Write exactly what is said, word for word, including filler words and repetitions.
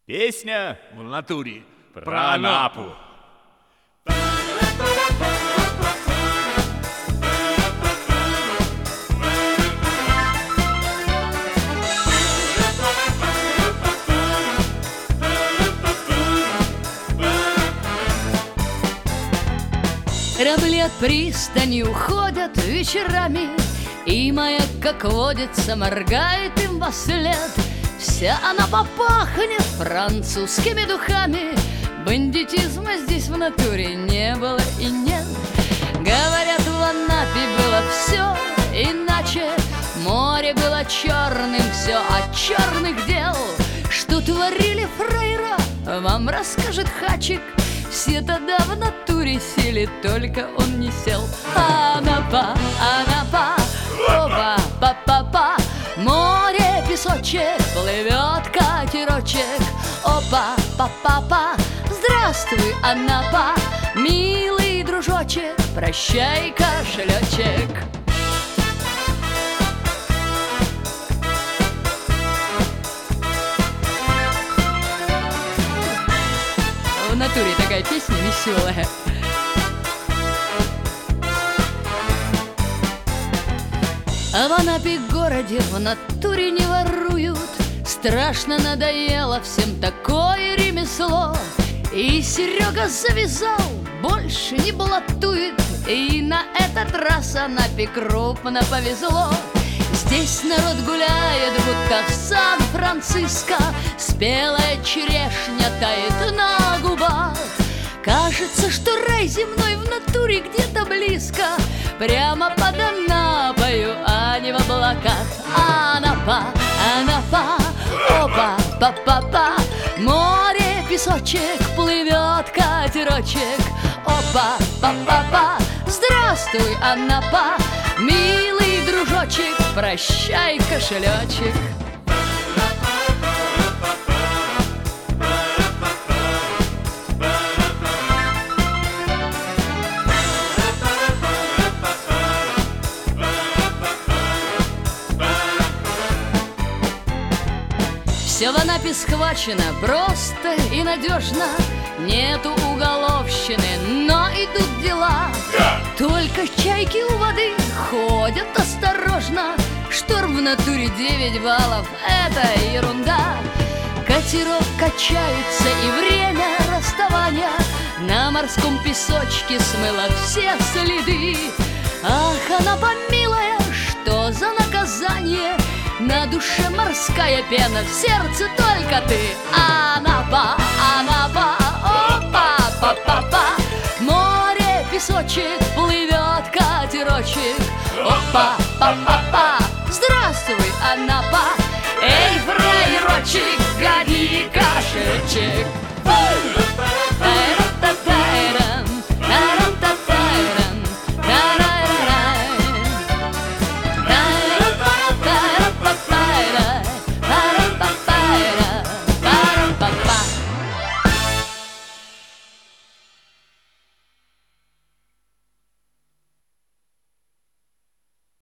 Песня в натуре про Анапу. Корабли от пристани уходят вечерами, и маяк, как водится, моргает им вослед. Вся она попахнет французскими духами. Бандитизма здесь в натуре не было и нет. Говорят, в Анапе было все иначе. Море было черным, все от черных дел. Что творили фрейра, вам расскажет Хачик. Все тогда в натуре сели, только он не сел. Анапа, Анапа, опа, па-па-па. Море, песочек, плывет катерочек. Опа, па-па-па. Здравствуй, Анапа, милый дружочек, прощай, кошелечек. В натуре такая песня веселая. А в Анапе городе в натуре не воруют. Страшно надоело всем такое ремесло. И Серега завязал, больше не блатует. И на этот раз Анапе крупно повезло. Здесь народ гуляет, будто в Сан-Франциско. Спелая черешня тает на губах. Кажется, что рай земной в натуре где-то близко. Прямо под Анапою, а не в облаках. Анапа, Анапа, опа, па-па-па. Море, песочек, плывет катерочек. Опа, па-па-па. Здравствуй, Анапа, милый дружочек, прощай, кошелечек. Все в Анапе схвачено просто и надежно. Нету уголовщины, но идут дела. Да. Только чайки у воды ходят осторожно. Шторм в натуре девять баллов, это ерунда. Катерок качается, и время расставания на морском песочке смыло все следы. Ах, Анапа милая, что за наказание? На душе морская пена, в сердце только ты. Анапа, Анапа, опа, па-па-па. Море, песочек, плывет катерочек. Опа, па-па-па. Здравствуй, Анапа, эй, фраерочек, гони кошельчик.